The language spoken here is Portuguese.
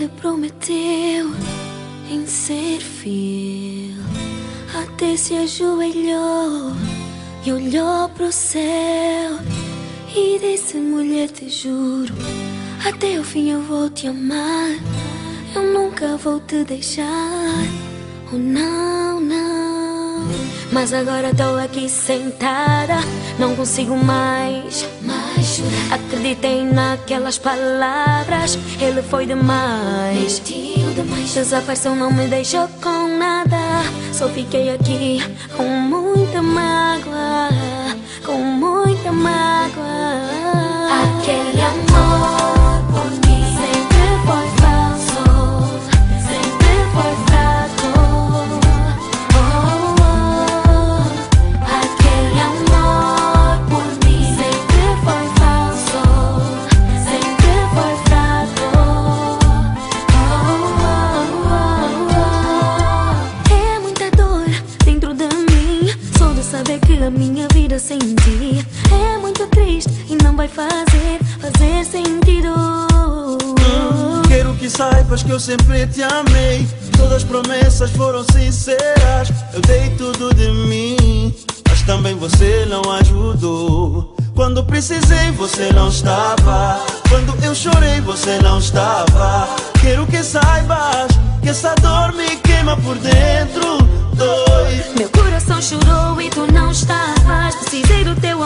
ele prometeu em ser fiel. Até se ajoelhou e olhou pro céu e disse: mulher, te juro, até o fim eu vou te amar. Eu nunca vou te deixar. Oh não, não. Mas agora tô aqui sentada, não consigo mais chorar. Acreditei naquelas palavras, ele foi demais, mentiu demais. Desapareceu, não me deixou com nada. Só fiquei aqui com muita mágoa, com muita mágoa. Aquele amor por mim sempre foi falso, sempre foi fraco. Oh, oh. Aquele amor por mim sempre foi falso, sempre foi fraco. Oh, oh, oh. É muita dor dentro de mim, só de saber que a minha vida sem ti é muito triste e não vai fazer sentido. Quero que saibas que eu sempre te amei. Todas as promessas foram sinceras. Eu dei tudo de mim, mas também você não ajudou. Quando precisei você não estava, quando eu chorei você não estava. Quero que saibas que essa dor me queima por dentro. Dói. Meu coração chorou e tu não estavas. Precisei do teu